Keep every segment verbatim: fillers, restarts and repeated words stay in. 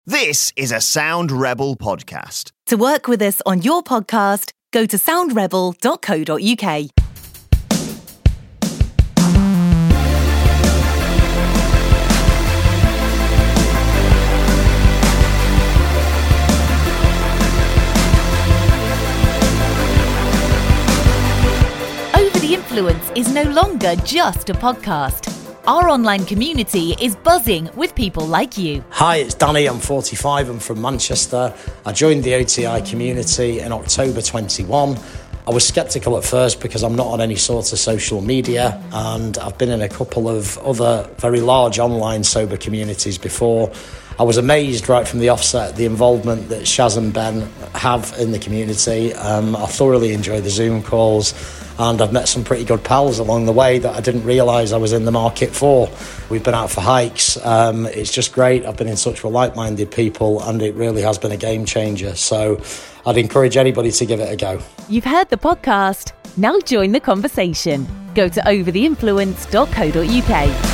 This is a Sound Rebel podcast. To work with us on your podcast, go to sound rebel dot co dot uk. Over the Influence is no longer just a podcast. Our online community is buzzing with people like you. Hi, it's Danny. I'm forty-five. I'm from Manchester. I joined the O T I community in October twenty-one. I was sceptical at first because I'm not on any sort of social media, and I've been in a couple of other very large online sober communities before. I was amazed right from the offset at the involvement that Shaz and Ben have in the community. Um, I thoroughly enjoy the Zoom calls, and I've met some pretty good pals along the way that I didn't realise I was in the market for. We've been out for hikes. Um, it's just great. I've been in touch with like-minded people, and it really has been a game changer. So I'd encourage anybody to give it a go. You've heard the podcast. Now join the conversation. Go to over the influence dot co dot uk.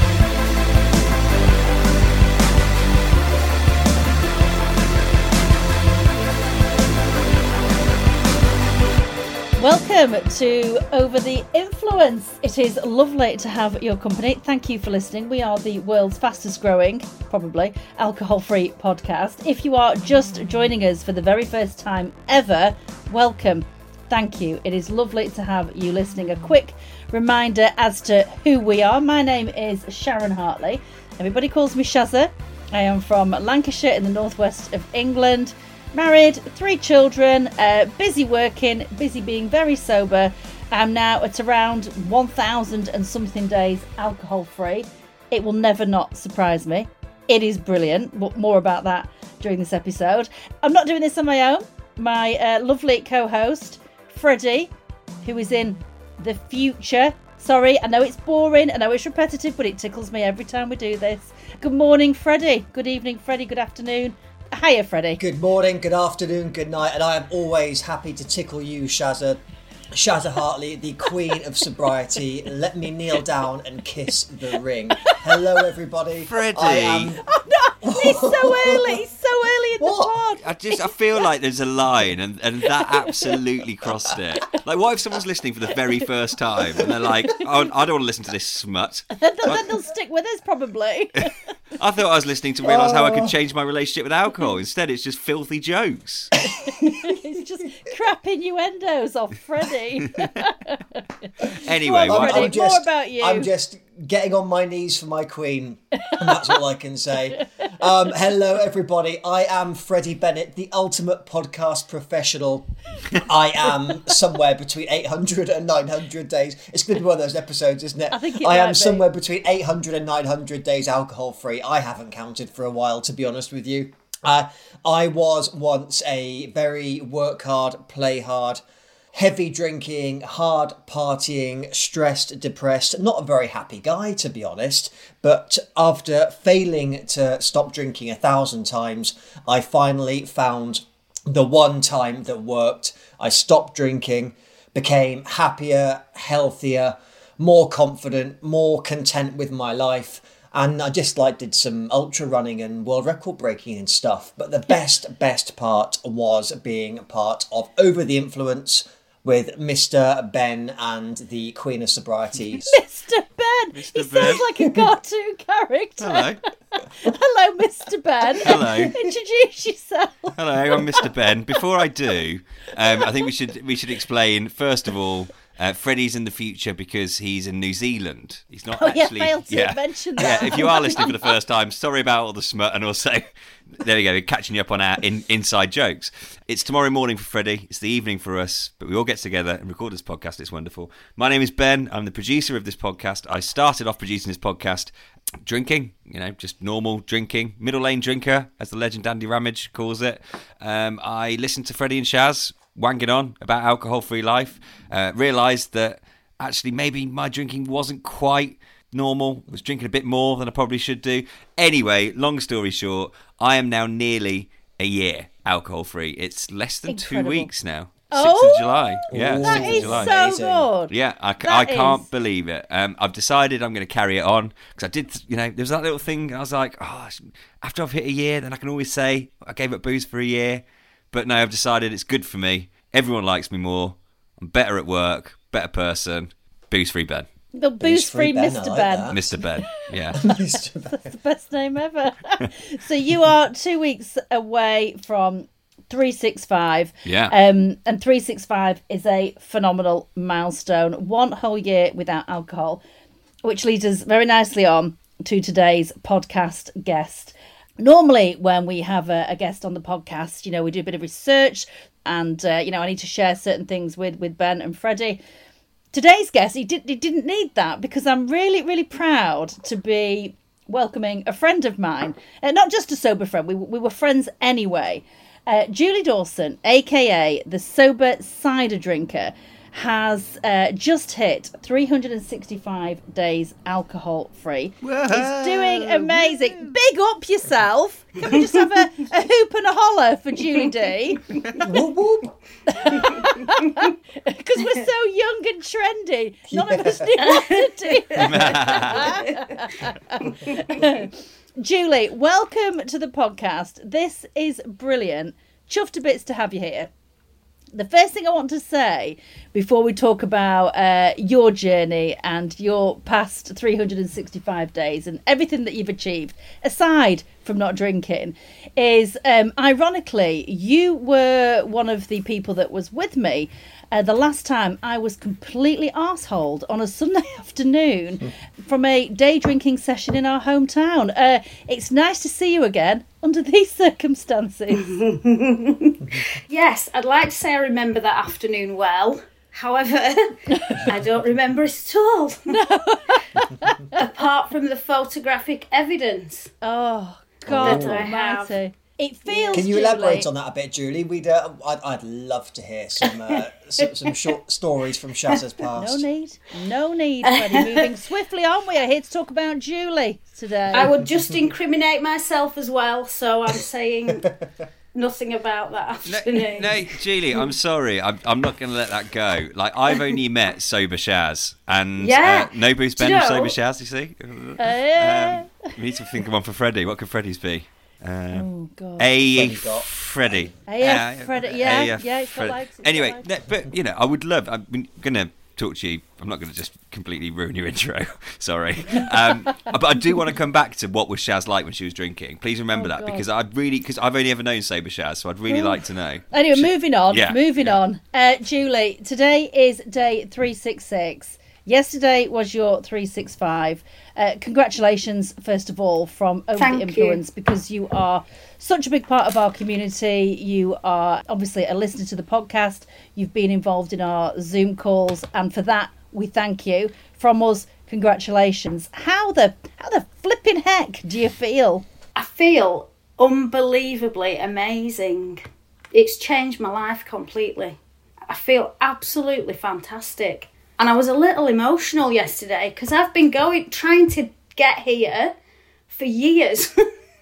Welcome to Over the Influence. It is lovely to have your company. Thank you for listening. We are the world's fastest growing, probably, alcohol-free podcast. If you are just joining us for the very first time ever, welcome. Thank you. It is lovely to have you listening. A quick reminder as to who we are. My name is Sharon Hartley. Everybody calls me Shazza. I am from Lancashire in the northwest of England. Married, three children, uh, busy working, busy being very sober. I'm now at around one thousand and something days alcohol free. It will never not surprise me. It is brilliant, but more about that during this episode. I'm not doing this on my own. My uh, lovely co-host, Freddie, who is in the future. Sorry, I know it's boring, I know it's repetitive, but it tickles me every time we do this. Good morning, Freddie. Good evening, Freddie. Good afternoon. Hiya, Freddie. Good morning, good afternoon, good night, and I am always happy to tickle you, Shazza. Shazza Hartley, the queen of sobriety. Let me kneel down and kiss the ring. Hello, everybody. Freddie. I am... Oh, no, he's so early. He's so early in What? the pod. I just I feel like there's a line and, and that absolutely crossed it. Like, what if someone's listening for the very first time and they're like, oh, I don't want to listen to this smut. then, they'll, then they'll stick with us, probably. I thought I was listening to realise how I could change my relationship with alcohol. Instead, it's just filthy jokes. It's just crap innuendos off Freddie. Anyway, Well, what- Freddie, I'm just, more about you. I'm just getting on my knees for my queen, and that's all I can say. Um, hello, everybody. I am Freddie Bennett, the ultimate podcast professional. I am somewhere between eight hundred and nine hundred days. It's going to be one of those episodes, isn't it? I think it I might am be. somewhere between eight hundred and nine hundred days alcohol-free. I haven't counted for a while, to be honest with you. Uh, I was once a very work hard, play hard, heavy drinking, hard partying, stressed, depressed, not a very happy guy, to be honest. But after failing to stop drinking a thousand times, I finally found the one time that worked. I stopped drinking, became happier, healthier, more confident, more content with my life. And I just like did some ultra running and world record breaking and stuff. But the best, best part was being part of Over the Influence with Mister Ben and the Queen of Sobriety. Mister Ben. Mister He Ben. sounds like a cartoon character. Hello. Hello, Mister Ben. Hello. Introduce yourself. Hello, I'm Mister Ben. Before I do, um, I think we should we should explain, first of all, Uh, Freddie's in the future because he's in New Zealand. He's not Oh, yeah, actually. failed to mention that. Yeah, if you are listening for the first time, sorry about all the smut, and also, there we go, catching you up on our in, inside jokes. It's tomorrow morning for Freddie. It's the evening for us, but we all get together and record this podcast. It's wonderful. My name is Ben. I'm the producer of this podcast. I started off producing this podcast drinking, you know, just normal drinking, middle lane drinker, as the legend Andy Ramage calls it. Um, I listened to Freddie and Shaz wanking on about alcohol-free life, uh, realised that actually maybe my drinking wasn't quite normal. I was drinking a bit more than I probably should do. Anyway, long story short, I am now nearly a year alcohol-free. It's less than Incredible. two weeks now. sixth Oh, of July. Yeah, Ooh. That sixth of is July. so Amazing. good. Yeah, I, ca- That I can't is- believe it. Um, I've decided I'm going to carry it on because I did, you know, there was that little thing. I was like, oh, after I've hit a year, then I can always say I gave up booze for a year. But no, I've decided it's good for me. Everyone likes me more. I'm better at work, better person. Booze-free Ben. The booze-free Booze-free Ben, I Mister like Ben. that. Mister Ben, yeah. Mister Ben. That's the best name ever. So you are two weeks away from three sixty-five. Yeah. Um, and three sixty-five is a phenomenal milestone. One whole year without alcohol, which leads us very nicely on to today's podcast guest. Normally, when we have a, a guest on the podcast, you know, we do a bit of research and, uh, you know, I need to share certain things with, with Ben and Freddie. Today's guest, he, did, he didn't need that because I'm really, really proud to be welcoming a friend of mine. Uh, not just a sober friend, we, we were friends anyway. Uh, Julie Dawson, a k a the Sober Cider Drinker, has uh, just hit three hundred sixty-five days alcohol-free. It's doing amazing. Big up yourself. Can we just have a, a hoop and a holler for Julie D? Whoop, whoop. Because we're so young and trendy. None of us knew what to do. Julie, welcome to the podcast. This is brilliant. Chuffed to bits to have you here. The first thing I want to say before we talk about uh, your journey and your past three hundred sixty-five days and everything that you've achieved, aside from not drinking, is um, ironically, you were one of the people that was with me uh, the last time I was completely arseholed on a Sunday afternoon from a day drinking session in our hometown. Uh, it's nice to see you again under these circumstances. Yes, I'd like to say I remember that afternoon well. However, I don't remember it at all. No. Apart from the photographic evidence. Oh, God That I have. almighty. It feels, Can you Julie, elaborate on that a bit, Julie? We'd, uh, I'd, I'd love to hear some uh, some, some short stories from Shazza's past. No need. No need, Freddie. Moving swiftly on, we are here to talk about Julie today. I would just incriminate myself as well, so I'm saying nothing about that No, afternoon. no, Julie, I'm sorry. I'm, I'm not going to let that go. Like, I've only met Sober Shaz. And Yeah. uh, no Booze Do Ben you of know- Sober Shaz, you see? Uh, Um, we need to think of one for Freddie. What could Freddie's be? Um, oh, God. A Freddie got- Freddie. A F Freddie, yeah, A F yeah, it's got Freddie. legs, it's got Anyway, legs. no, but, you know, I would love... I'm going to talk to you. I'm not going to just completely ruin your intro. Sorry. Um, but I do want to come back to what was Shaz like when she was drinking. Please remember Oh, that God. because I'd really... Because I've only ever known Sober Shaz, so I'd really like to know. Anyway, She- moving on. Yeah, moving yeah. on. Uh, Julie, today is day three sixty-six. Yesterday was your three sixty-five. Uh, congratulations, first of all, from Over Thank the you. Influence, because you are such a big part of our community. You are obviously a listener to the podcast. You've been involved in our Zoom calls, and for that, we thank you. From us, congratulations. How the how the flipping heck do you feel? I feel unbelievably amazing. It's changed my life completely. I feel absolutely fantastic. And I was a little emotional yesterday because I've been going, trying to get here for years.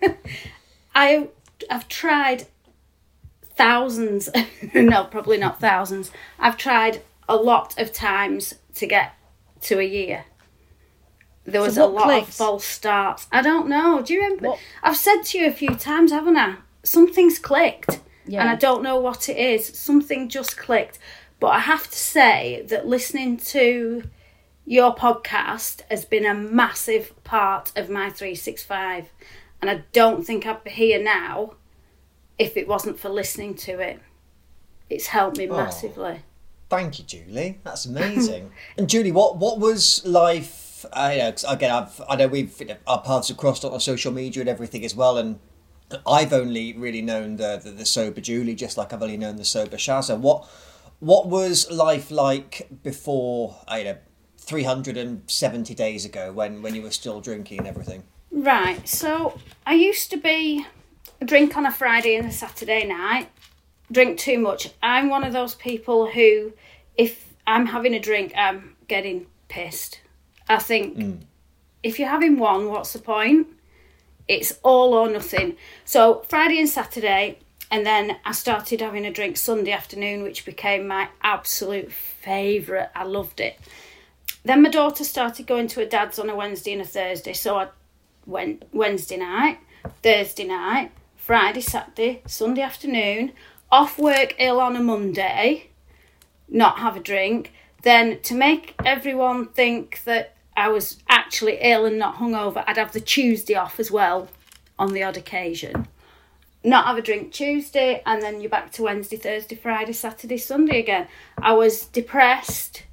I, I've tried thousands, no, probably not thousands. I've tried a lot of times to get to a year. There was So a what lot clicked? of false starts. I don't know. Do you remember? What- I've said to you a few times, haven't I? Something's clicked. Yeah. And I don't know what it is. Something just clicked. But I have to say that listening to your podcast has been a massive part of my three sixty-five. And I don't think I'd be here now if it wasn't for listening to it. It's helped me Oh. massively. Thank you, Julie. That's amazing. And Julie, what what was life? I know 'cause again, I've I know we've you know, our paths have crossed on social media and everything as well, and I've only really known the the, the sober Julie, just like I've only known the sober Shazza. What what was life like before? I know three hundred seventy days ago, when when you were still drinking and everything. Right, so I used to be a drink on a Friday and a Saturday night, drink too much. I'm one of those people who, if I'm having a drink, I'm getting pissed. I think if you're having one, what's the point? It's all or nothing. So Friday and Saturday, And then I started having a drink Sunday afternoon, which became my absolute favourite. I loved it. Then my daughter started going to her dad's on a Wednesday and a Thursday. So I went Wednesday night, Thursday night, Friday, Saturday, Sunday afternoon, off work ill on a Monday, not have a drink. Then to make everyone think that I was actually ill and not hungover, I'd have the Tuesday off as well on the odd occasion. Not have a drink Tuesday, and then you're back to Wednesday, Thursday, Friday, Saturday, Sunday again. I was depressed.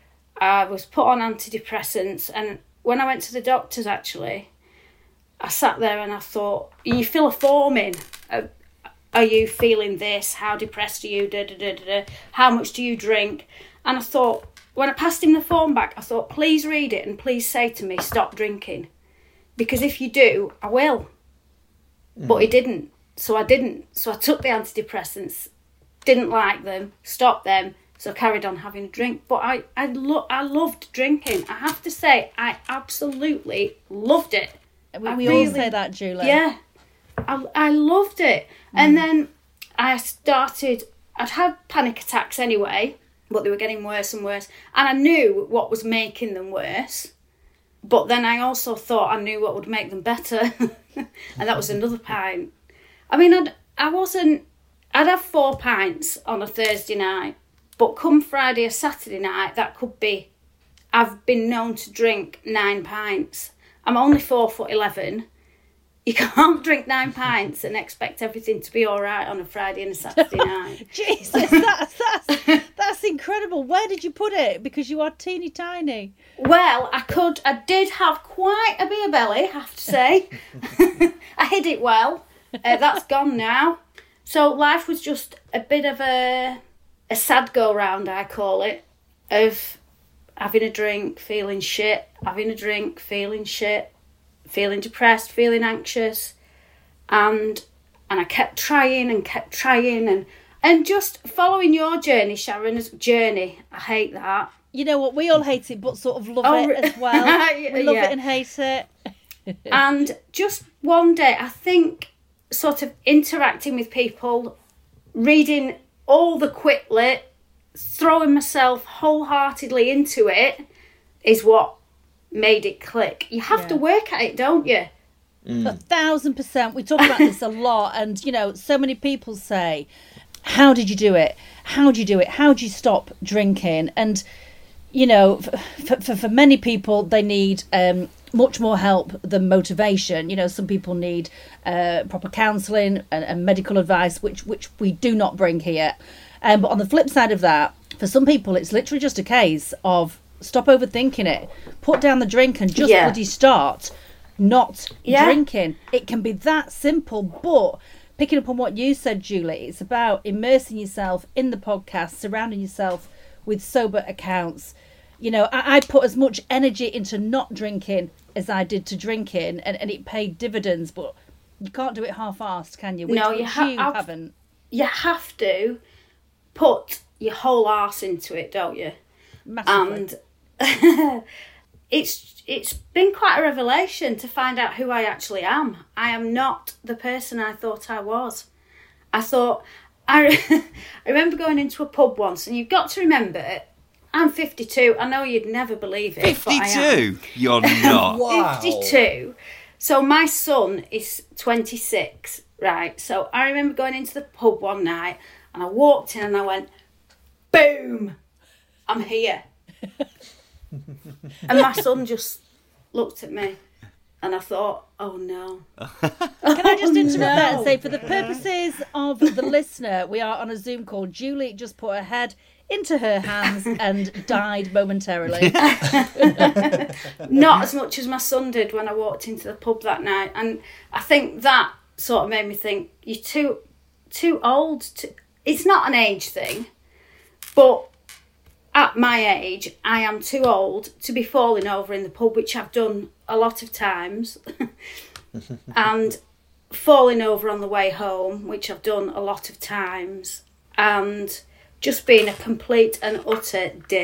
I was put on antidepressants, and when I went to the doctors, actually, I sat there and I thought, you fill a form in. Are you feeling this? How depressed are you? Da, da, da, da, da. How much do you drink? And I thought, when I passed him the form back, I thought, please read it and please say to me, stop drinking. Because if you do, I will. Mm. But he didn't. So I didn't. So I took the antidepressants, didn't like them, stopped them, so I carried on having a drink. But I, I, lo- I loved drinking. I have to say, I absolutely loved it. We, I we really, all say that, Julie. Yeah. I, I loved it. Mm. And then I started, I'd had panic attacks anyway, but they were getting worse and worse. And I knew what was making them worse. But then I also thought I knew what would make them better. And that was another pint. I mean, I'd, I wasn't... I'd have four pints on a Thursday night. But come Friday or Saturday night, that could be... I've been known to drink nine pints. I'm only four foot eleven. You can't drink nine pints and expect everything to be all right on a Friday and a Saturday night. Jesus, that's, that's, that's incredible. Where did you put it? Because you are teeny tiny. Well, I could... I did have quite a beer belly, I have to say. I hid it well. Uh, that's gone now. So life was just a bit of a a sad go round, I call it, of having a drink, feeling shit, having a drink, feeling shit, feeling depressed, feeling anxious, and and I kept trying and kept trying and and just following your journey, Sharon's journey. I hate that. You know what? We all hate it, but sort of love Oh, it as well. We love yeah. it and hate it. And just one day, I think, sort of interacting with people, reading all the Quit Lit, throwing myself wholeheartedly into it is what made it click. You have Yeah. to work at it, don't you? A thousand percent. We talk about this a lot, and you know, so many people say, "How did you do it? How do you do it? How do you stop drinking?" And you know, for for, for many people, they need um, much more help than motivation. You know, some people need uh, proper counselling and, and medical advice, which which we do not bring here. Um, but on the flip side of that, for some people, it's literally just a case of stop overthinking it, put down the drink, and just Yeah. bloody start not Yeah. drinking. It can be that simple. But picking up on what you said, Julie, it's about immersing yourself in the podcast, surrounding yourself with sober accounts. You know, I, I put as much energy into not drinking as I did to drinking, and, and it paid dividends. But you can't do it half-assed, can you? Which, No, you which ha- you I've- haven't. You have to put your whole arse into it, don't you? Massively. And it's it's been quite a revelation to find out who I actually am. I am not the person I thought I was. I thought I, I remember going into a pub once, and you've got to remember, I'm fifty-two. I know you'd never believe it, but I am. fifty-two? You're not. Wow. fifty-two. So my son is twenty-six, right? So I remember going into the pub one night, and I walked in and I went, boom, I'm here. And my son just looked at me, and I thought, oh no. Can I just interrupt that and no. say, for the purposes of the listener, we are on a Zoom call. Julie just put her head into her hands and died momentarily. Not as much as my son did when I walked into the pub that night. And I think that sort of made me think, you're too too old to... It's not an age thing, but at my age, I am too old to be falling over in the pub, which I've done a lot of times, and falling over on the way home, which I've done a lot of times, and just being a complete and utter dick.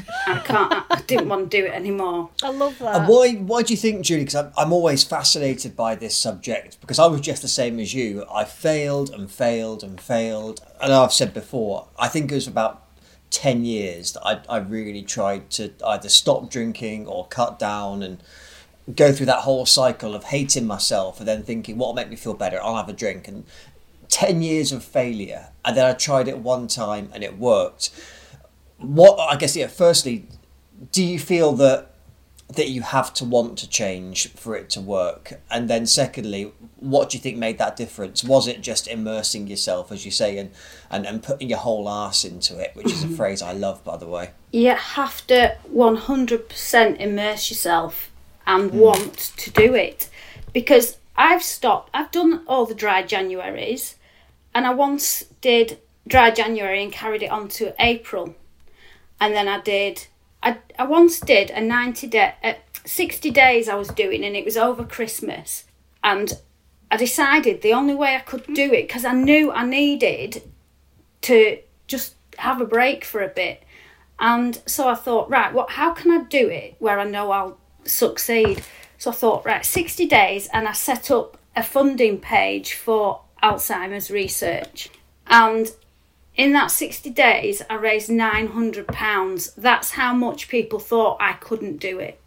I can't. I, I didn't want to do it anymore. I love that. And why, why do you think, Julie? Because I'm, I'm always fascinated by this subject, because I was just the same as you. I failed and failed and failed. And I've said before, I think it was about ten years that I, I really tried to either stop drinking or cut down and go through that whole cycle of hating myself and then thinking, what will make me feel better? I'll have a drink. And ten years of failure. And then I tried it one time and it worked. What, I guess, yeah, firstly, do you feel that that you have to want to change for it to work? And then secondly, what do you think made that difference? Was it just immersing yourself, as you say, and, and, and putting your whole arse into it, which is a phrase I love, by the way? You have to one hundred percent immerse yourself and mm. want to do it. Because I've stopped, I've done all the dry Januaries, and I once did dry January and carried it on to April. And then I did, I, I once did a ninety day, uh, sixty days I was doing, and it was over Christmas. And I decided the only way I could do it, because I knew I needed to just have a break for a bit. And so I thought, right, what? How can I do it where I know I'll succeed? So I thought, right, sixty days, and I set up a funding page for Alzheimer's research. And in that sixty days, I raised nine hundred pounds. That's how much people thought I couldn't do it.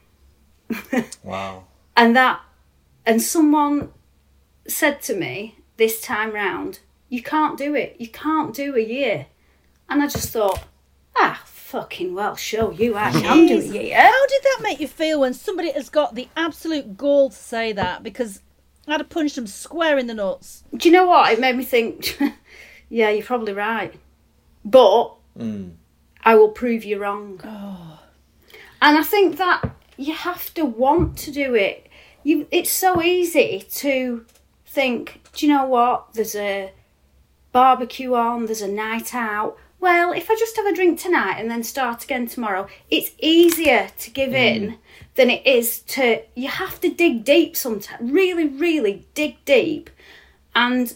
Wow. And that, and someone said to me this time round, you can't do it. You can't do a year. And I just thought, ah, fucking well, show you I can do a year. How did that make you feel when somebody has got the absolute gall to say that? Because I'd have punched them square in the nuts. Do you know what? It made me think, yeah, you're probably right. But mm. I will prove you wrong. Oh. And I think that you have to want to do it. You, it's so easy to think, do you know what? There's a barbecue on, there's a night out. Well, if I just have a drink tonight and then start again tomorrow, it's easier to give mm. in than it is to... You have to dig deep sometimes. Really, really dig deep. And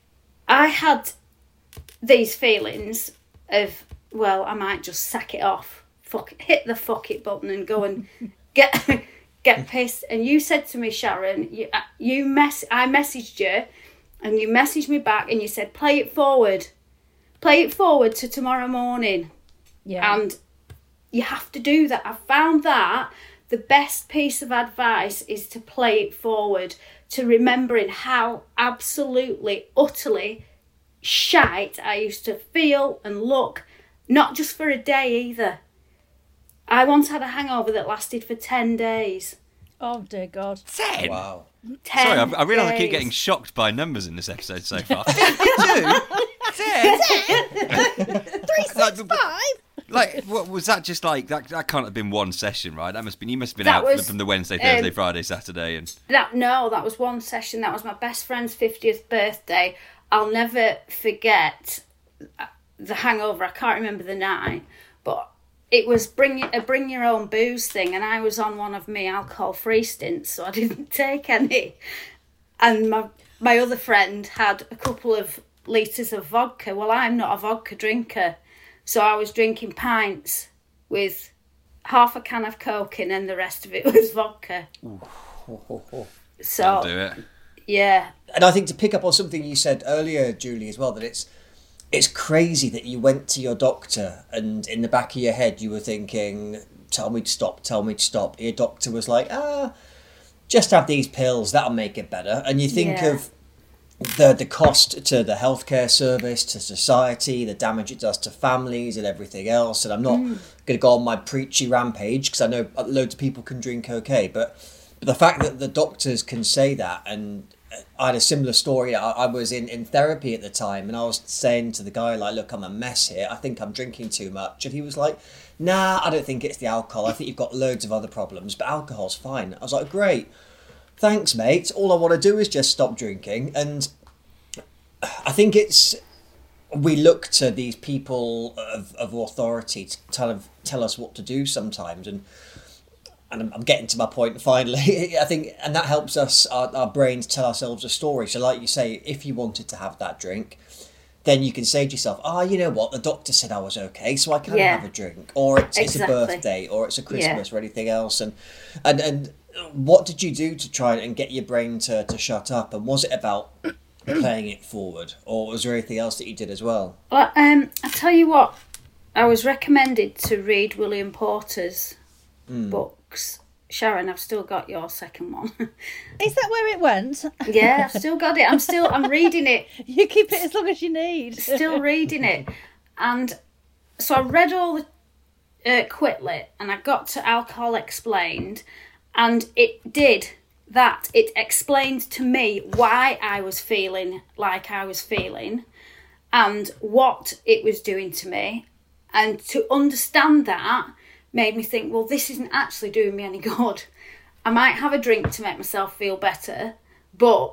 I had these feelings of, well, I might just sack it off. Fuck, hit the fuck it button and go and get get pissed. And you said to me, Sharon, you, you mess. I messaged you and you messaged me back and you said, play it forward. Play it forward to tomorrow morning. Yeah. And you have to do that. I found that the best piece of advice is to play it forward, to remembering how absolutely, utterly shite I used to feel and look, not just for a day either. I once had a hangover that lasted for ten days. Oh, dear God. Ten? Wow. ten Sorry, I, I realise I keep days. getting shocked by numbers in this episode so far. Two? Ten? Three, six, five? Like, what was that? Just like that? That can't have been one session, right? That must been you must have been That out was, from the Wednesday, Thursday, um, Friday, Saturday, and That no, that was one session. That was my best friend's fiftieth birthday. I'll never forget the hangover. I can't remember the night, but it was bring a bring your own booze thing, and I was on one of my alcohol-free stints, so I didn't take any. And my my other friend had a couple of litres of vodka. Well, I'm not a vodka drinker, so I was drinking pints with half a can of Coke in, and the rest of it was vodka. So I'll do it. Yeah. And I think to pick up on something you said earlier, Julie, as well, that it's it's crazy that you went to your doctor and in the back of your head you were thinking, tell me to stop, tell me to stop. Your doctor was like, ah, just have these pills, that'll make it better. And you think Yeah. of the the cost to the healthcare service, to society, the damage it does to families and everything else. And I'm not Mm. going to go on my preachy rampage because I know loads of people can drink okay, but, but the fact that the doctors can say that, and I had a similar story. I, I was in, in therapy at the time, and I was saying to the guy, like, look, I'm a mess here. I think I'm drinking too much. And he was like, nah, I don't think it's the alcohol. I think you've got loads of other problems, but alcohol's fine. I was like, great. Thanks, mate. All I want to do is just stop drinking. And I think it's... We look to these people of, of authority to tell, of, tell us what to do sometimes. And and I'm, I'm getting to my point finally. I think, and that helps us, our, our brains tell ourselves a story. So like you say, if you wanted to have that drink, then you can say to yourself, oh, you know what, the doctor said I was okay, so I can Yeah. have a drink. Or it's, it's a Exactly. birthday, or it's a Christmas, Yeah. or anything else. And, and and what did you do to try and get your brain to, to shut up? And was it about playing it forward? Or was there anything else that you did as well? Well, um, I tell you what, I was recommended to read William Porter's books. Sharon, I've still got your second one. Is that where it went? Yeah, I've still got it. I'm still, I'm reading it. You keep it as long as you need. Still reading it. And so I read all the uh, Quitlet and I got to Alcohol Explained, and it did that. It explained to me why I was feeling like I was feeling and what it was doing to me. And to understand that made me think, well, this isn't actually doing me any good. I might have a drink to make myself feel better, but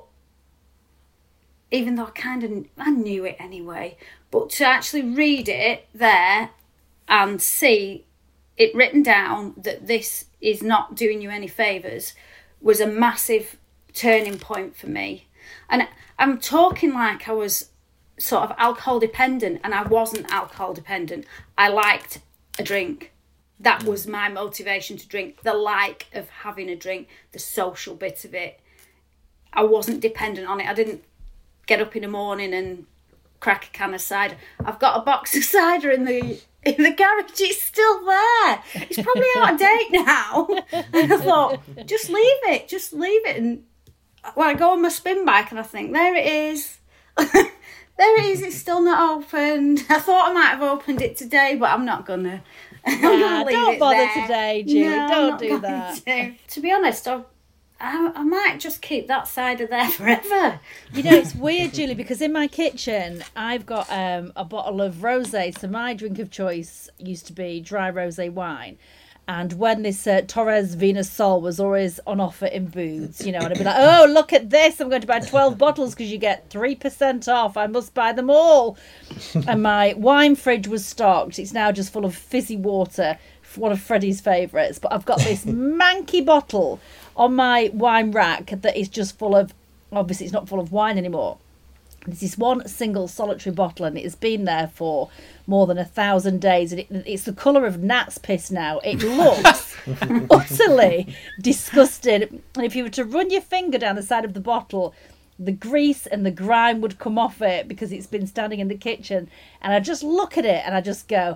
even though I kind of, I knew it anyway, but to actually read it there and see it written down that this is not doing you any favours was a massive turning point for me. And I'm talking like I was sort of alcohol dependent, and I wasn't alcohol dependent. I liked a drink. That was my motivation to drink, the like of having a drink, the social bit of it. I wasn't dependent on it. I didn't get up in the morning and crack a can of cider. I've got a box of cider in the in the garage. It's still there. It's probably out of date now. And I thought, just leave it, just leave it. And when I go on my spin bike and I think, there it is. There it is, it's still not opened. I thought I might have opened it today, but I'm not gonna. I'm Nah, gonna leave don't it bother there. today, Julie. No, I'm Don't not do going that. To. to be honest, I, I, I might just keep that cider there forever. You know, it's weird, Julie, because in my kitchen, I've got um, a bottle of rosé. So my drink of choice used to be dry rosé wine. And when this uh, Torres Venus Sol was always on offer in Boots, you know, and I'd be like, oh, look at this. I'm going to buy twelve bottles because you get three percent off. I must buy them all. And my wine fridge was stocked. It's now just full of fizzy water, one of Freddie's favourites. But I've got this manky bottle on my wine rack that is just full of, obviously it's not full of wine anymore. There's this one single solitary bottle, and it has been there for more than a thousand days, and it, it's the colour of gnat's piss now. It looks utterly disgusting. And if you were to run your finger down the side of the bottle, the grease and the grime would come off it because it's been standing in the kitchen. And I just look at it and I just go,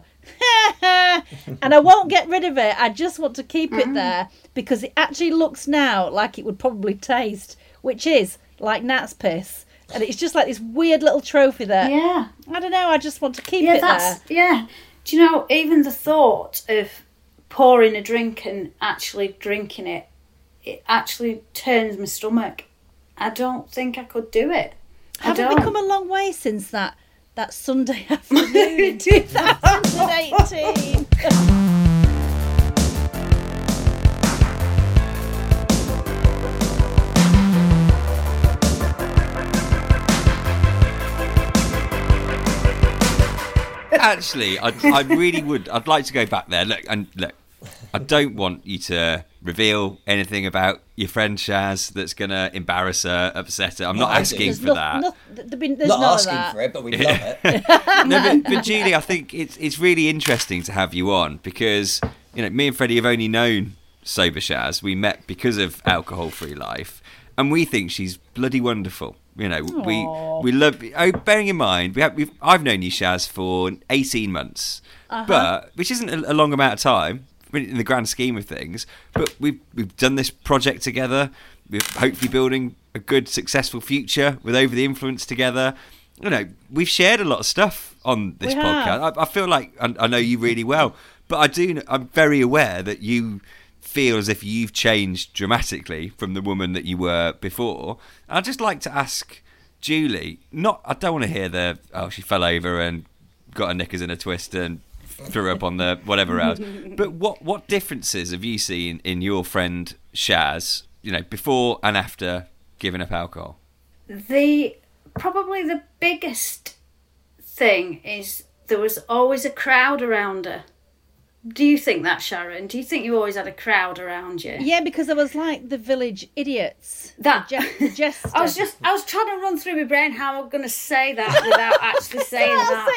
and I won't get rid of it. I just want to keep it there because it actually looks now like it would probably taste, which is like gnat's piss. And it's just like this weird little trophy that, Yeah. I don't know, I just want to keep Yeah, it that's there. yeah. Do you know, even the thought of pouring a drink and actually drinking it, it actually turns my stomach. I don't think I could do it. I Haven't don't. we come a long way since that, that Sunday afternoon in two thousand eighteen? Actually, I, I really would. I'd like to go back there. Look, and look, I don't want you to reveal anything about your friend Shaz that's going to embarrass her, upset her. I'm not I do. asking There's for no- that. no- there'd be- there's Not none of asking that. for it, but we love it. No, but, but Julie, I think it's it's really interesting to have you on because you know me and Freddie have only known sober Shaz. We met because of Alcohol Free Life, and we think she's bloody wonderful. You know, Aw. we we love. Oh, bearing in mind, we have, we've I've known you, Shaz, for eighteen months, but which isn't a, a long amount of time in the grand scheme of things. But we've we've done this project together. We're hopefully building a good, successful future with Over the Influence together. You know, we've shared a lot of stuff on this We podcast. have. I, I feel like I, I know you really well, but I do. I'm very aware that you feel as if you've changed dramatically from the woman that you were before. I'd just like to ask Julie, not I don't want to hear the oh she fell over and got her knickers in a twist and threw up on the whatever else, but what what differences have you seen in your friend Shaz, you know, before and after giving up alcohol? The probably the biggest thing is there was always a crowd around her. Do you think that, Sharon? Do you think you always had a crowd around you? Yeah, because I was like the village idiots. That the, je- the jester. I was just, I was trying to run through my brain how I'm going to say that without actually saying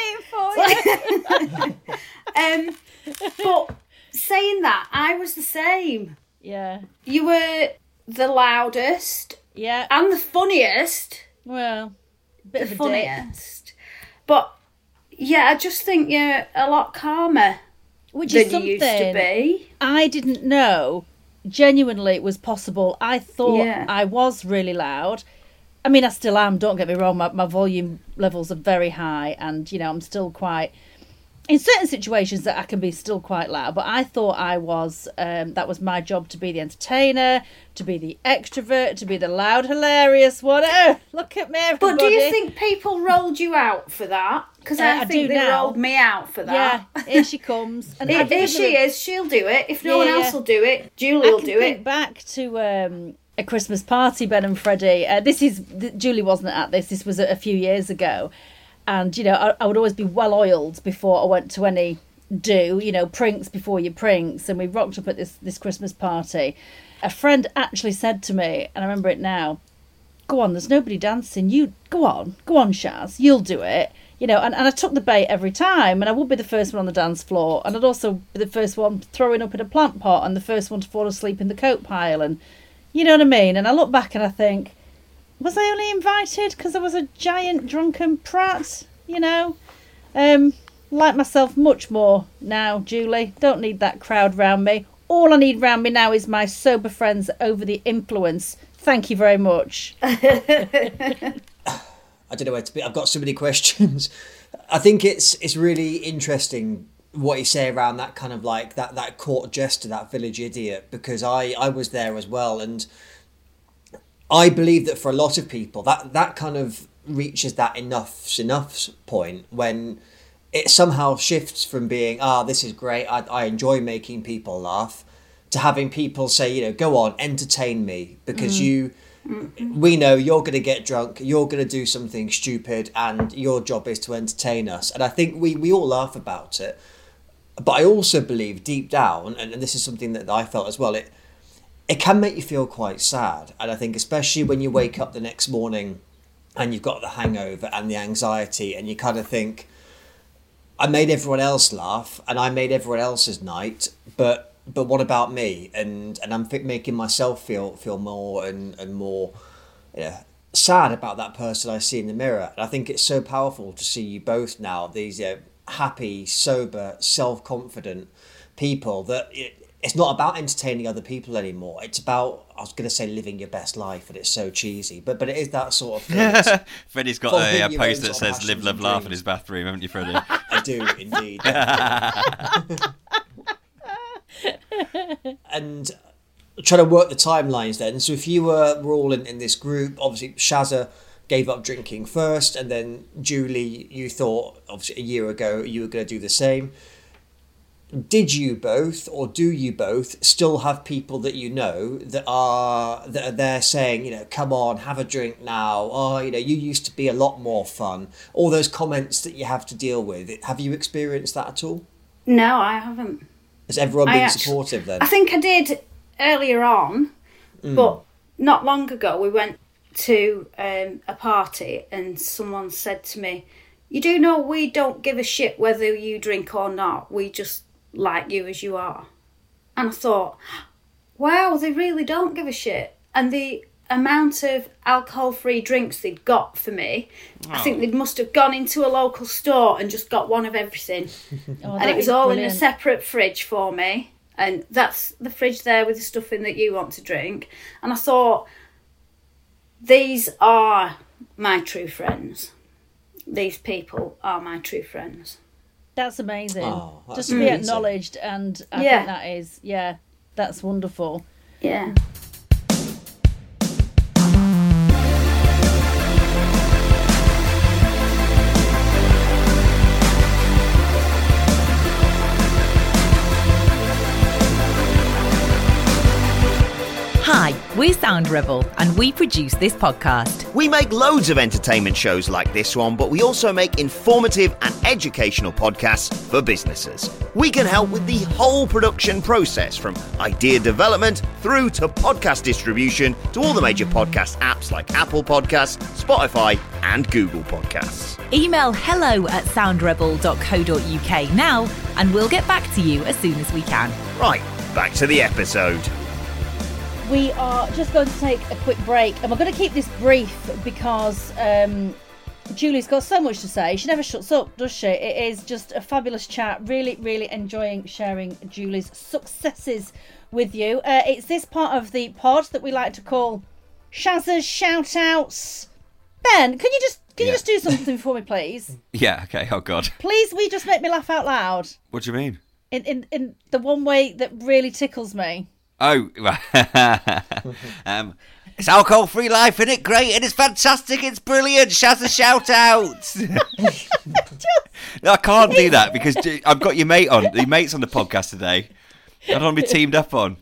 that. I'll say it for you. um, but saying that, I was the same. Yeah. You were the loudest. Yeah. And the funniest. Well, a bit the of a dick. funniest. But yeah, I just think you're a lot calmer. Which than is something you used to be. I didn't know genuinely it was possible. I thought Yeah. I was really loud. I mean, I still am, don't get me wrong. My, my volume levels are very high and, you know, I'm still quite... In certain situations that I can be still quite loud, but I thought I was, um, that was my job, to be the entertainer, to be the extrovert, to be the loud, hilarious one. Oh, look at me, everybody. But do you think people rolled you out for that? Because Uh, I I think do they now. rolled me out for that. Yeah, here she comes. And Here, I here she is, she'll do it. If no Yeah, one yeah. else will do it, Julie I will can do think it. back to um, a Christmas party, Ben and Freddie. Uh, this is th- Julie wasn't at this. This was a, a few years ago, and you know I, I would always be well oiled before I went to any do. You know, prinks before you prinks, and we rocked up at this this Christmas party. A friend actually said to me, and I remember it now, "Go on, there's nobody dancing. You go on, go on, Shaz, you'll do it." You know, and, and I took the bait every time, and I would be the first one on the dance floor, and I'd also be the first one throwing up in a plant pot and the first one to fall asleep in the coat pile, and you know what I mean? And I look back and I think, was I only invited because I was a giant drunken prat? You know? Um, like myself much more now, Julie. Don't need that crowd round me. All I need round me now is my sober friends over the influence. Thank you very much. I don't know where to be. I've got so many questions. I think it's it's really interesting what you say around that kind of like that, that court jester, that village idiot, because I, I was there as well. And I believe that for a lot of people, that, that kind of reaches that enough's enough point when it somehow shifts from being, ah, this is great, I, I enjoy making people laugh, to having people say, you know, go on, entertain me, because mm. you... we know you're going to get drunk, you're going to do something stupid, and your job is to entertain us. And I think we, we all laugh about it. But I also believe deep down, and, and this is something that I felt as well, it it can make you feel quite sad. And I think especially when you wake up the next morning and you've got the hangover and the anxiety, and you kind of think, I made everyone else laugh and I made everyone else's night, but but what about me? And and I'm making myself feel feel more and, and more yeah, sad about that person I see in the mirror. And I think it's so powerful to see you both now, these you know, happy, sober, self-confident people, that it, it's not about entertaining other people anymore. It's about, I was going to say living your best life, and it's so cheesy, but but it is that sort of thing. Freddie's got a, a post that says live, love, laugh in his bathroom, haven't you, Freddie? I do, indeed. And trying to work the timelines then. So if you were, were all in, in this group, obviously Shazza gave up drinking first, and then Julie, you thought obviously a year ago you were going to do the same. Did you both, or do you both, still have people that you know that are that are there saying, you know, come on, have a drink now, oh, you know, you used to be a lot more fun, all those comments that you have to deal with? Have you experienced that at all? No, I haven't. Has everyone I been actually, supportive then? I think I did earlier on, mm. but not long ago we went to um, a party and someone said to me, you do know we don't give a shit whether you drink or not, we just like you as you are. And I thought, wow, they really don't give a shit. And the amount of alcohol-free drinks they'd got for me, oh. I think they must have gone into a local store and just got one of everything. Oh, and it was all brilliant. In a separate fridge for me. And that's the fridge there with the stuff in that you want to drink. And I thought, these are my true friends. These people are my true friends. That's amazing. Oh, that's just to amazing. be acknowledged, and I yeah. think that is, yeah, that's wonderful. Yeah. Hi, We're Sound Rebel, and we produce this podcast. We make loads of entertainment shows like this one, but we also make informative and educational podcasts for businesses. We can help with the whole production process, from idea development through to podcast distribution to all the major podcast apps like Apple Podcasts, Spotify and Google Podcasts. Email hello at soundrebel dot co dot uk now, and we'll get back to you as soon as we can. Right, back to the episode. We are just going to take a quick break, and we're going to keep this brief because um, Julie's got so much to say. She never shuts up, does she? It is just a fabulous chat. Really, really enjoying sharing Julie's successes with you. Uh, it's this part of the pod that we like to call Shazza's Shout-Outs. Ben, can you just can Yeah. you just do something for me, please? Yeah, okay, oh God. Please, will you just make me laugh out loud? What do you mean? In, in, in the one way that really tickles me. Oh, um, it's alcohol-free life, isn't it? Great, and it's fantastic, it's brilliant. Shazza shout-out. No, I can't do that because I've got your mate on. Your mate's on the podcast today. I don't want to be teamed up on.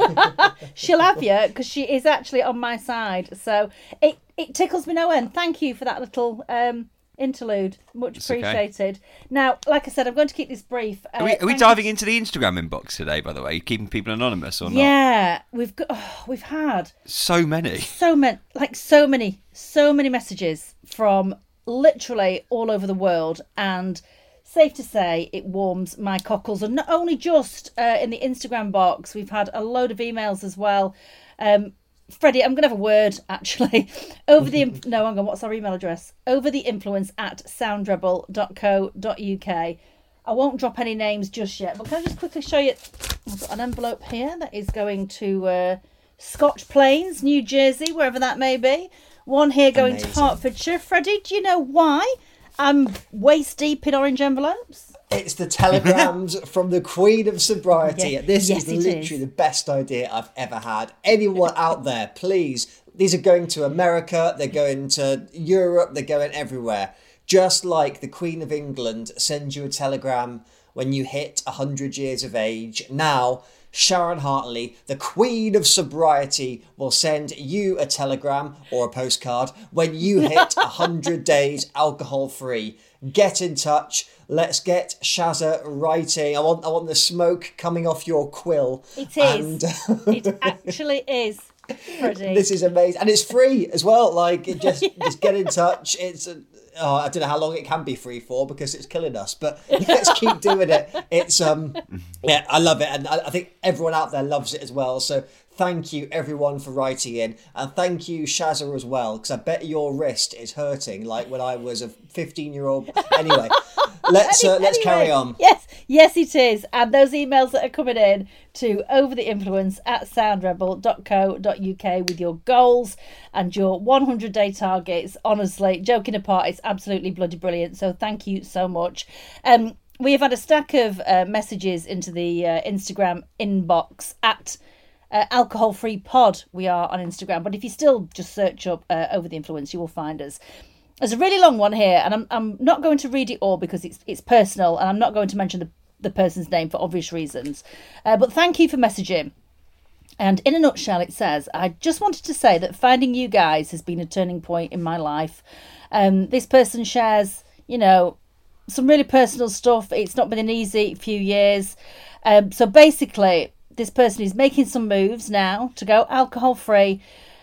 She'll have you because she is actually on my side. So it, it tickles me no end. Thank you for that little um, interlude. Much It's okay. appreciated. Now, like I said, I'm going to keep this brief. Uh, Are we, are we thank diving you- into the Instagram inbox today, by the way? Keeping people anonymous or not? Yeah, we've got. Oh, we've had So many. so many, like so many, so many messages from literally all over the world, and safe to say it warms my cockles. And not only just uh, in the Instagram box, we've had a load of emails as well. Um, Freddie, I'm going to have a word, actually. Over the... No, hang on, what's our email address? Over the influence at soundrebel dot co dot uk. I won't drop any names just yet, but can I just quickly show you... I've got an envelope here that is going to uh, Scotch Plains, New Jersey, wherever that may be. One here going Amazing. to Hertfordshire. Freddie, do you know why I'm waist deep in orange envelopes? It's the telegrams from the Queen of Sobriety. Yeah. This Yes, is it literally is. the best idea I've ever had. Anyone out there, please. These are going to America, they're going to Europe, they're going everywhere. Just like the Queen of England sends you a telegram when you hit one hundred years of age. Now, Sharon Hartley, the Queen of Sobriety, will send you a telegram or a postcard when you hit one hundred days alcohol-free. Get in touch. Let's get Shazza writing. I want I want the smoke coming off your quill. It is. And It actually is, Freddie. this is amazing. And it's free as well. Like, it just, just get in touch. It's... A, Oh, I don't know how long it can be free for because it's killing us, but let's keep doing it. It's um, yeah, I love it, and I, I think everyone out there loves it as well. So thank you everyone for writing in, and thank you Shazza as well, because I bet your wrist is hurting like when I was a fifteen-year-old. Anyway, let's uh, let's carry on. Yes, yes, it is. And those emails that are coming in to over the influence at soundrebel dot co dot uk with your goals and your one hundred day targets. Honestly, joking apart, it's absolutely bloody brilliant. So thank you so much. Um, we have had a stack of uh, messages into the uh, Instagram inbox at uh, Alcohol Free Pod. We are on Instagram, but if you still just search up uh, Over the Influence, you will find us. There's a really long one here, and I'm I'm not going to read it all because it's it's personal, and I'm not going to mention the, the person's name for obvious reasons. Uh, but thank you for messaging. And in a nutshell, it says, I just wanted to say that finding you guys has been a turning point in my life. Um, this person shares, you know, some really personal stuff. It's not been an easy few years. Um, so basically, this person is making some moves now to go alcohol free.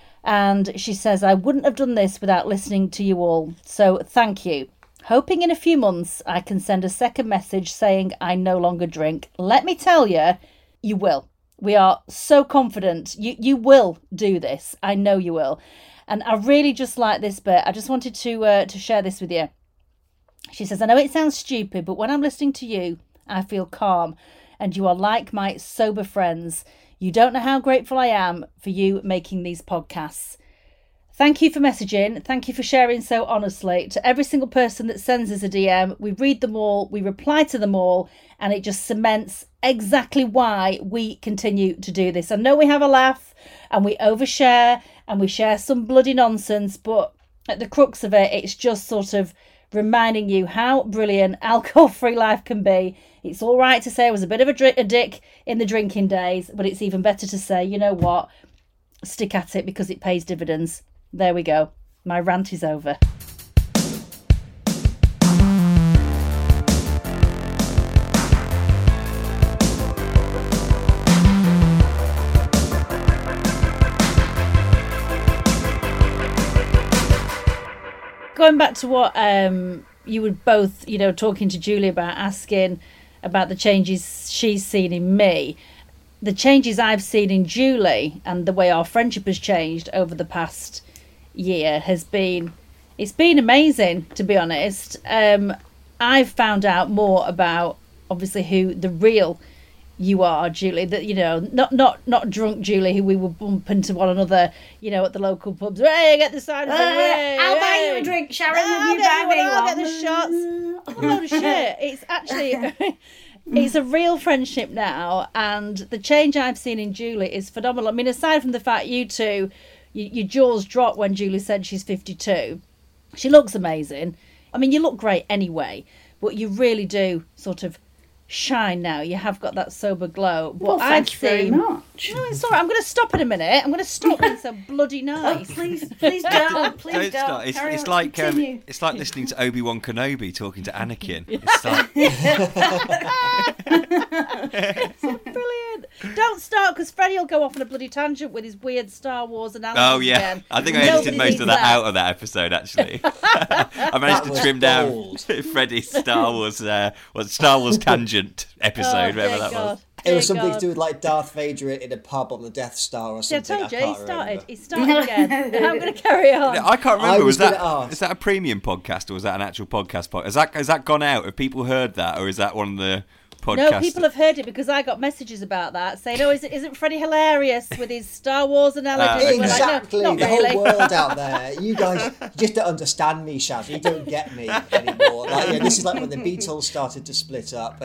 And she says, I wouldn't have done this without listening to you all. So thank you. Hoping in a few months I can send a second message saying I no longer drink. Let me tell you, you will. We are so confident. You you will do this. I know you will. And I really just like this bit. I just wanted to uh, to share this with you. She says, I know it sounds stupid, but when I'm listening to you, I feel calm. And you are like my sober friends. You don't know how grateful I am for you making these podcasts. Thank you for messaging. Thank you for sharing so honestly. To every single person that sends us a D M, we read them all, we reply to them all, and it just cements exactly why we continue to do this. I know we have a laugh and we overshare and we share some bloody nonsense, but at the crux of it, it's just sort of reminding you how brilliant alcohol-free life can be. It's all right to say I was a bit of a, dri- a dick in the drinking days, but it's even better to say, you know what? stick at it because it pays dividends. There we go. My rant is over. Going back to what um, you were both, you know, talking to Julie about, asking about the changes she's seen in me. The changes I've seen in Julie and the way our friendship has changed over the past year has been, it's been amazing, to be honest. Um, I've found out more about, obviously, who the real you are, Julie. That, you know, not not not drunk Julie, who we would bump into one another, you know, at the local pubs. Hey, get the side of the Uh, way. I'll buy hey. you a drink, Sharon. I'll Will you get buy you me one, I'll one? get the shots. What a load of shit. It's actually, it's a real friendship now, and the change I've seen in Julie is phenomenal. I mean, aside from the fact you two, you, your jaws dropped when Julie said she's fifty-two. She looks amazing. I mean, you look great anyway, but you really do sort of shine now. You have got that sober glow. But Well, thank I've you very seen... much. No, it's all right. I'm going to stop in a minute. I'm going to stop being so bloody Oh, nice. please, please don't. Please Don't don't. start. It's, Carry it's on, like um, continue. it's like listening to Obi-Wan Kenobi talking to Anakin. It's like, Brilliant. Don't start, because Freddie will go off on a bloody tangent with his weird Star Wars analysis oh yeah, again. I think I edited Nobody most needs of that, out of that episode. Actually, I managed That to was trim down bold. Freddie's Star Wars, uh, well, Star Wars tangent episode, Oh, whatever dear that God. was. It was Dear something God. to do with like Darth Vader in a pub on the Death Star or See, I something. told you, he can't started. remember. He started again. I'm going to carry on. I can't remember. I was was that gonna ask. is that a premium podcast or was that an actual podcast? Pod? Has that has that gone out? Have people heard that, or is that one of the podcasts? No, people have heard it because I got messages about that saying, "Oh, is it, isn't Freddie hilarious with his Star Wars analogies?" Uh, And we're like, no, Exactly, not the really. whole world out there. You guys just don't understand me, Shaz. You don't get me anymore. Like, yeah, this is like when the Beatles started to split up.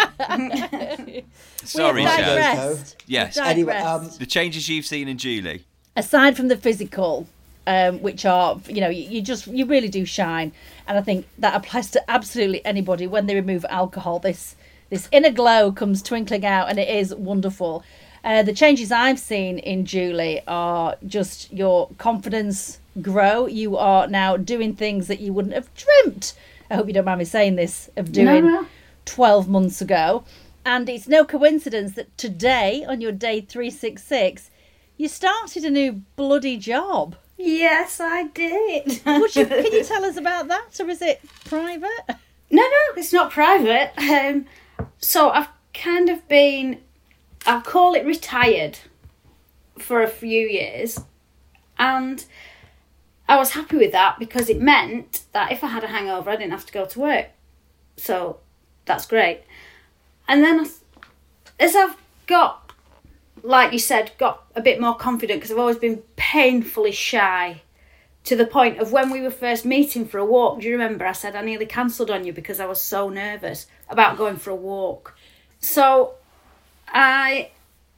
And Sorry, we have Shaz. digressed. Yes. We've Anyway, digressed. um, The changes you've seen in Julie. Aside from the physical, um, which are, you know, you, you just, you really do shine. And I think that applies to absolutely anybody. When they remove alcohol, this this inner glow comes twinkling out, and it is wonderful. Uh, the changes I've seen in Julie are just your confidence grow. You are now doing things that you wouldn't have dreamt, I hope you don't mind me saying this, of doing No, no. twelve months ago. And it's no coincidence that today, on your day three sixty-six, you started a new bloody job. Yes, I did. Would you, can you tell us about that, or is it private? No, no, it's not private. Um, so I've kind of been, I'll call it retired for a few years. And I was happy with that because it meant that if I had a hangover, I didn't have to go to work. So that's great. And then as I've got, like you said, got a bit more confident, because I've always been painfully shy, to the point of when we were first meeting for a walk. Do you remember I said I nearly cancelled on you because I was so nervous about going for a walk? So I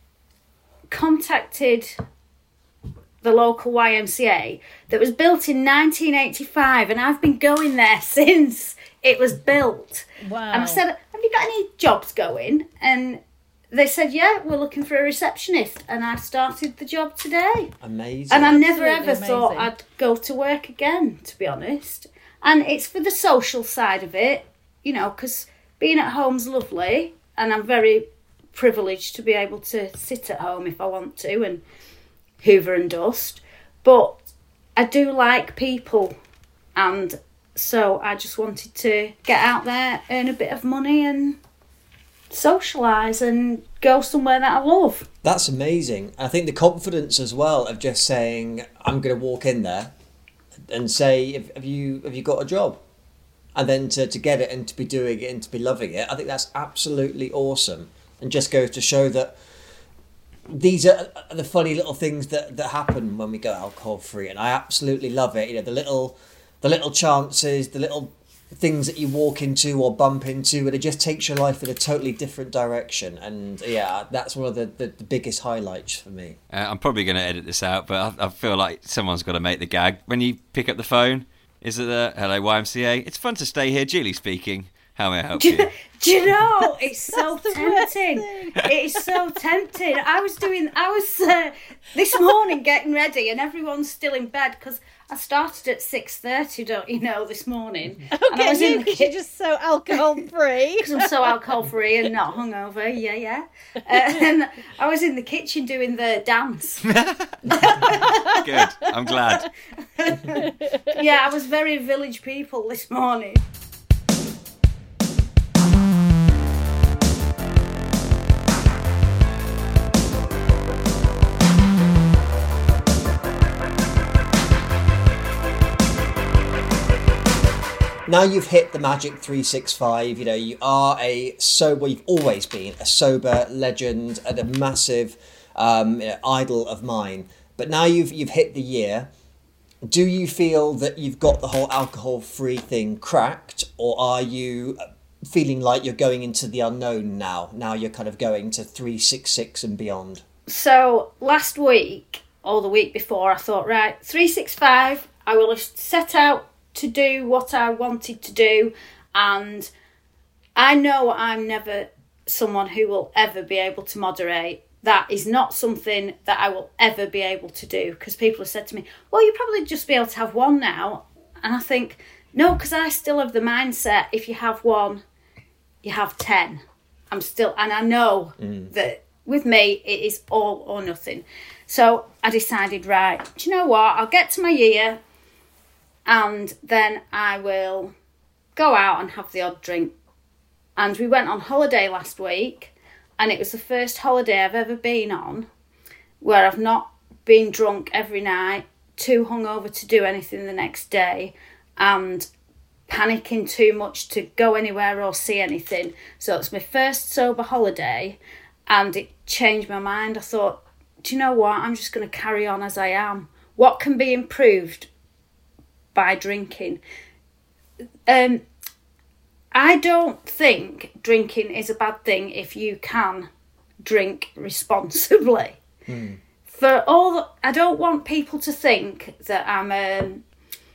contacted the local Y M C A that was built in nineteen eighty-five, and I've been going there since it was built. Wow. And I said, have you got any jobs going? And they said, yeah, we're looking for a receptionist. And I started the job today. amazing. And I never Absolutely ever thought amazing. I'd go to work again, to be honest. And it's for the social side of it, you know, because being at home's lovely, and I'm very privileged to be able to sit at home if I want to and hoover and dust. But I do like people, and so I just wanted to get out there, earn a bit of money and socialise and go somewhere that I love. That's amazing. I think the confidence as well of just saying, I'm going to walk in there and say, have, have you have you got a job? And then to, to get it and to be doing it and to be loving it, I think that's absolutely awesome. And just goes to show that these are the funny little things that, that happen when we go alcohol free. And I absolutely love it. You know, the little the little chances, the little things that you walk into or bump into, and it just takes your life in a totally different direction. And yeah, that's one of the, the, the biggest highlights for me. Uh, I'm probably going to edit this out, but I, I feel like someone's got to make the gag. When you pick up the phone, is it the hello Y M C A? It's fun to stay here, Julie speaking. How may I help Do, you? do you know, it's so That's the worst tempting. thing. It's so tempting. I was doing, I was uh, this morning getting ready and everyone's still in bed because I started at six thirty, don't you know, this morning. And I Okay, was you, in the because you're kitchen. just so alcohol free. Because I'm so alcohol free and not hungover, yeah, yeah. Uh, and I was in the kitchen doing the dance. Good. I'm glad. Yeah, I was very Village People this morning. Now you've hit the magic three sixty-five, you know, you are a sober, you've always been a sober legend and a massive um, you know, idol of mine. But now you've you've hit the year. Do you feel that you've got the whole alcohol-free thing cracked, or are you feeling like you're going into the unknown now? Now you're kind of going to three sixty-six and beyond. So last week, or the week before, I thought, right, three sixty-five, I will have set out to do what I wanted to do, and I know I'm never someone who will ever be able to moderate. That is not something that I will ever be able to do, because people have said to me, well, you'll probably just be able to have one now. And I think, no, because I still have the mindset, if you have one, you have ten. I'm still, and I know mm. that with me, it is all or nothing. So I decided, right, do you know what? I'll get to my year and then I will go out and have the odd drink. And we went on holiday last week, and it was the first holiday I've ever been on where I've not been drunk every night, too hungover to do anything the next day, and panicking too much to go anywhere or see anything. So it's my first sober holiday, and it changed my mind. I thought, do you know what? I'm just going to carry on as I am. What can be improved by drinking? Um, I don't think drinking is a bad thing if you can drink responsibly. Mm. For all, the, I don't want people to think that I'm um,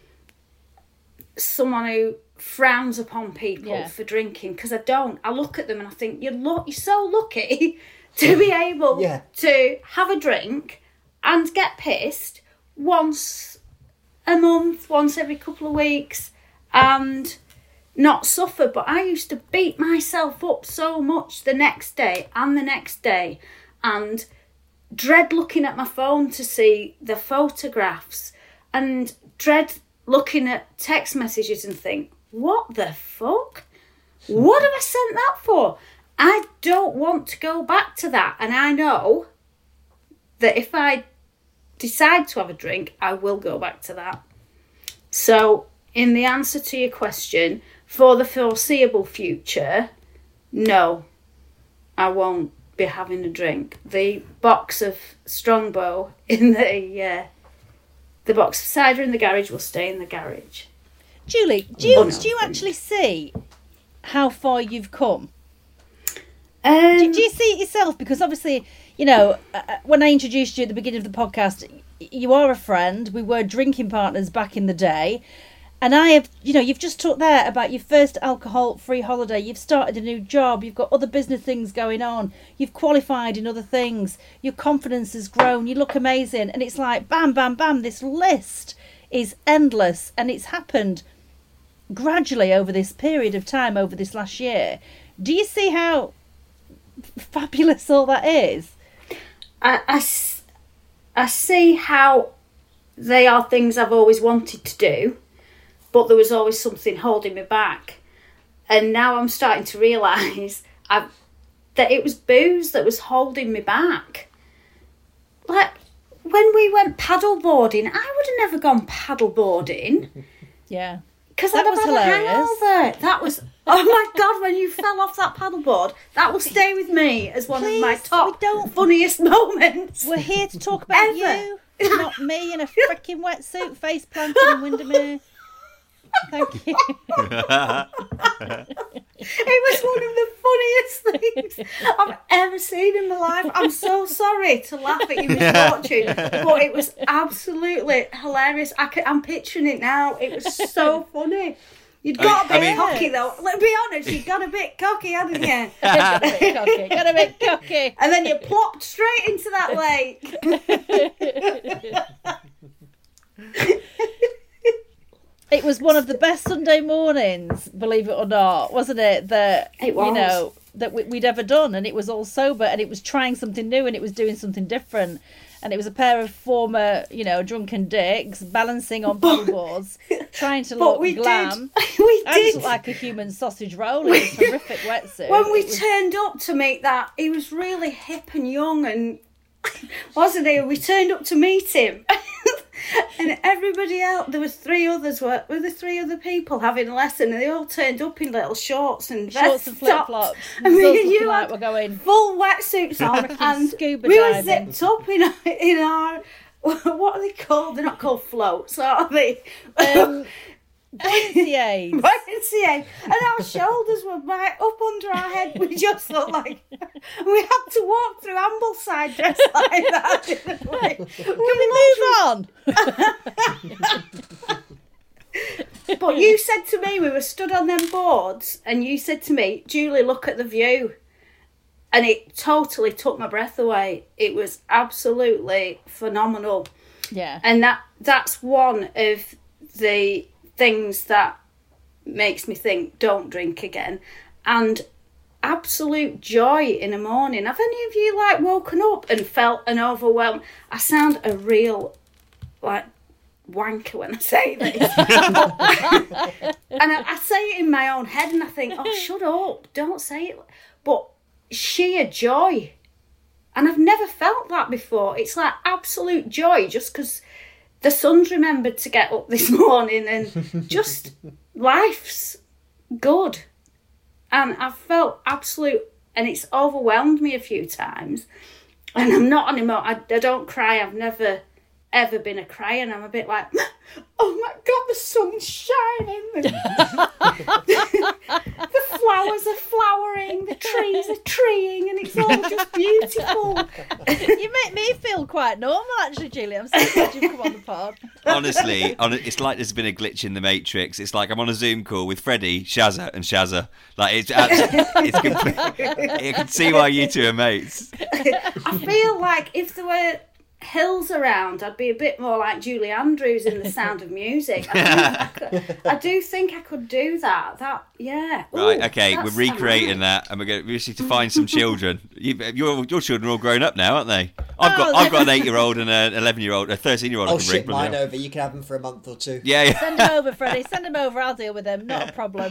someone who frowns upon people yeah. for drinking, because I don't. I look at them and I think, you're lo- you're so lucky to be able yeah. to have a drink and get pissed once a month, once every couple of weeks, and not suffer. But I used to beat myself up so much the next day and the next day, and dread looking at my phone to see the photographs, and dread looking at text messages and think, what the fuck? What have I sent that for? I don't want to go back to that. And I know that if I decide to have a drink, I will go back to that. So, in the answer to your question, for the foreseeable future, no, I won't be having a drink. The box of Strongbow in the uh, the box of cider in the garage will stay in the garage. Julie, do you, do you actually see how far you've come? Um, do, do you see it yourself? Because obviously, you know, uh, when I introduced you at the beginning of the podcast, you are a friend. We were drinking partners back in the day. And I have, you know, you've just talked there about your first alcohol-free holiday. You've started a new job. You've got other business things going on. You've qualified in other things. Your confidence has grown. You look amazing. And it's like, bam, bam, bam, this list is endless. And it's happened gradually over this period of time, over this last year. Do you see how fabulous all that is? I, I, I see how they are things I've always wanted to do, but there was always something holding me back. And now I'm starting to realise I've, that it was booze that was holding me back. Like, when we went paddleboarding, I would have never gone paddleboarding. Yeah. Because that was hilarious. Hangover. That was, oh my God, when you fell off that paddleboard, that will stay with me as one Please, of my top don't, funniest moments. We're here to talk about Ever. you, not me in a freaking wetsuit, face planted in Windermere. Thank you. It was one of the funniest things I've ever seen in my life. I'm so sorry to laugh at your misfortune, but it was absolutely hilarious. I can, I'm picturing it now. It was so funny. You'd got I a bit mean- cocky though. Let's be honest, you got a bit cocky, hadn't you? Got a bit cocky. Got a bit cocky. And then you plopped straight into that lake. It was one of the best Sunday mornings, believe it or not, wasn't it? That It was. you know that we, we'd ever done, and it was all sober, and it was trying something new, and it was doing something different, and it was a pair of former, you know, drunken dicks balancing on paddleboards, trying to But look we glam. did. We I just did. looked like a human sausage roll in a horrific wetsuit. When we It was- turned up to meet that, he was really hip and young, and wasn't he? We turned up to meet him, and everybody else. There was three others. Were were the three other people having a lesson, and they all turned up in little shorts and shorts vests and flip tops. flops. I mean, looking you like had we're going. full wetsuits on, and scuba we were diving. zipped up in our, in our what are they called? They're not called floats, are they? Um, buoyancy aids. Buoyancy aid. And our shoulders were right up under our head. We just looked like we had to walk through Ambleside dressed like that, didn't we? Can we move on? But you said to me, we were stood on them boards, and you said to me, Julie, look at the view. And it totally took my breath away. It was absolutely phenomenal. Yeah. And that that's one of the things that makes me think don't drink again. And absolute joy in the morning. Have any of you like woken up and felt an overwhelm? I sound a real like wanker when I say this. And I, I say it in my own head and I think, oh, shut up, don't say it. But sheer joy. And I've never felt that before. It's like absolute joy just because the sun's remembered to get up this morning and just life's good. And I've felt absolute, and it's overwhelmed me a few times. And I'm not anymore, I, I don't cry, I've never ever been a crier, and I'm a bit like, oh my God, the sun's shining. The flowers are flowering, the trees are treeing, and it's all just beautiful. You make me feel quite normal, actually, Julie. I'm so glad you've come on the pod. Honestly, on a, it's like there's been a glitch in the Matrix. It's like I'm on a Zoom call with Freddie, Shazza, and Shazza. Like it's, it's complete. I can see why you two are mates. I feel like if there were hills around, I'd be a bit more like Julie Andrews in The Sound of Music. I, think I, could, I do think I could do that. That yeah. Right, Ooh, okay, we're that's recreating that, and we're going to we just need to find some children. You, your your children are all grown up now, aren't they? I've got Oh, I've got an eight-year-old and an eleven-year-old, a thirteen-year-old. I I'll can bring ship mine bloody hell. over. You can have them for a month or two. Yeah, yeah. Send him over, Freddie. Send him over. I'll deal with him. Not a problem.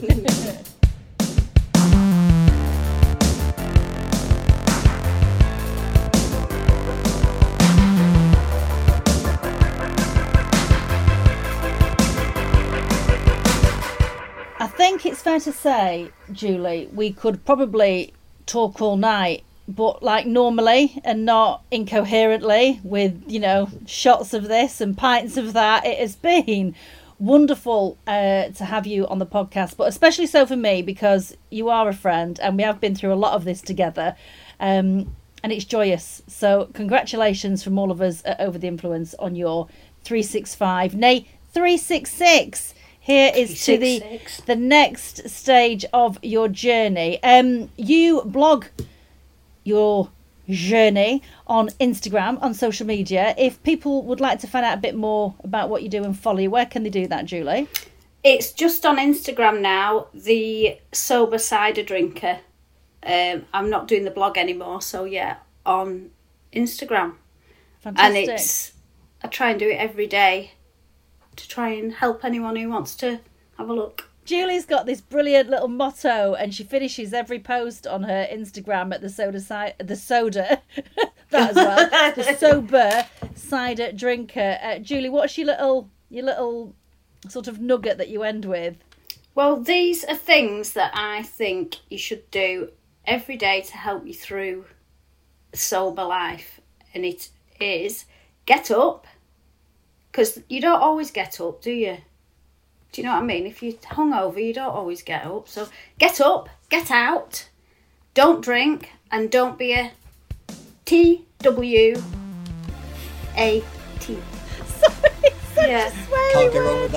I think it's fair to say, Julie, we could probably talk all night, but like normally and not incoherently with, you know, shots of this and pints of that. It has been wonderful uh, to have you on the podcast, but especially so for me because you are a friend and we have been through a lot of this together. Um, and it's joyous. So congratulations from all of us at Over the Influence on your three sixty-five, nay, three sixty-six. Here is to the three sixty-six. the next stage of your journey. Um, you blog your journey on Instagram, on social media. If people would like to find out a bit more about what you do and follow you, where can they do that, Julie? It's just on Instagram now, the Sober Cider Drinker. Um, I'm not doing the blog anymore, so yeah, on Instagram. Fantastic. And it's, I try and do it every day to try and help anyone who wants to have a look. Julie's got this brilliant little motto, and she finishes every post on her Instagram at the soda ci- the soda that as well, the sober cider drinker. Uh, Julie, what's your little your little sort of nugget that you end with? Well, these are things that I think you should do every day to help you through a sober life, and it is get up, because you don't always get up, do you? Do you know what I mean? If you're hungover, you don't always get up. So get up, get out, don't drink, and don't be a T W A T. Sorry, such Yeah. a sweary Can't go word. wrong with that.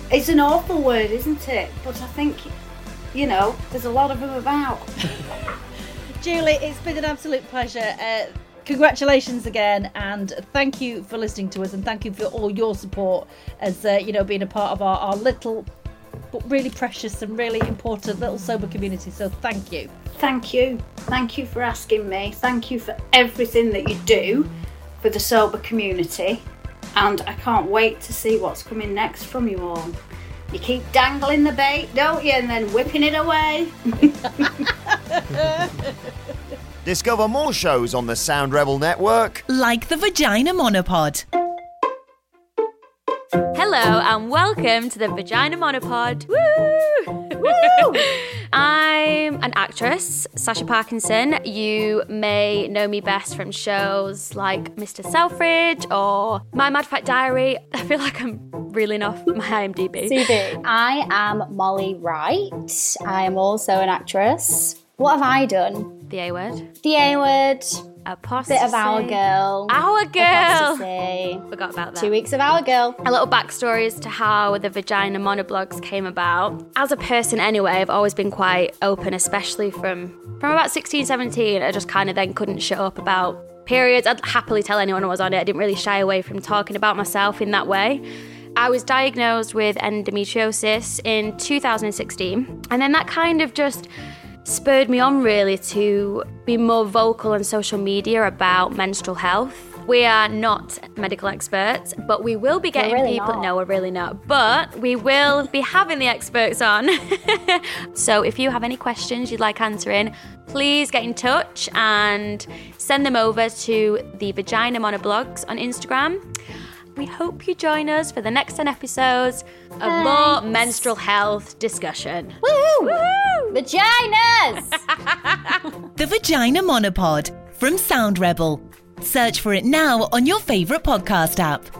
It's an awful word, isn't it? But I think, you know, there's a lot of them about. Julie, it's been an absolute pleasure. Uh, congratulations again, and thank you for listening to us, and thank you for all your support as, uh, you know, being a part of our, our little but really precious and really important little sober community. So thank you. Thank you. Thank you for asking me. Thank you for everything that you do for the sober community. And I can't wait to see what's coming next from you all. You keep dangling the bait, don't you? And then whipping it away. Discover more shows on the Sound Rebel network, like the Vagina Monopod. Hello and welcome to the Vagina Monopod. Woo! Woo! I'm an actress, Sasha Parkinson. You may know me best from shows like Mister Selfridge or My Mad Fat Diary. I feel like I'm reeling off my I M D B. C V. I am Molly Wright. I am also an actress. What have I done? The A word. The A word. Apostasy. Bit of Our Girl. Our Girl. Apostasy. Forgot about that. Two weeks of Our Girl. A little backstory as to how the Vagina Monoblogs came about. As a person anyway, I've always been quite open, especially from, from about sixteen, seventeen. I just kind of then couldn't shut up about periods. I'd happily tell anyone I was on it. I didn't really shy away from talking about myself in that way. I was diagnosed with endometriosis in two thousand sixteen. And then that kind of just spurred me on really to be more vocal on social media about menstrual health. We are not medical experts, but we will be getting really people. Not. No, we're really not. But we will be having the experts on. So if you have any questions you'd like answering, please get in touch and send them over to the Vagina Monoblogs on Instagram. We hope you join us for the next ten episodes of Thanks. more menstrual health discussion. Woo! Woo! Vaginas! The Vagina Monopod from Sound Rebel. Search for it now on your favourite podcast app.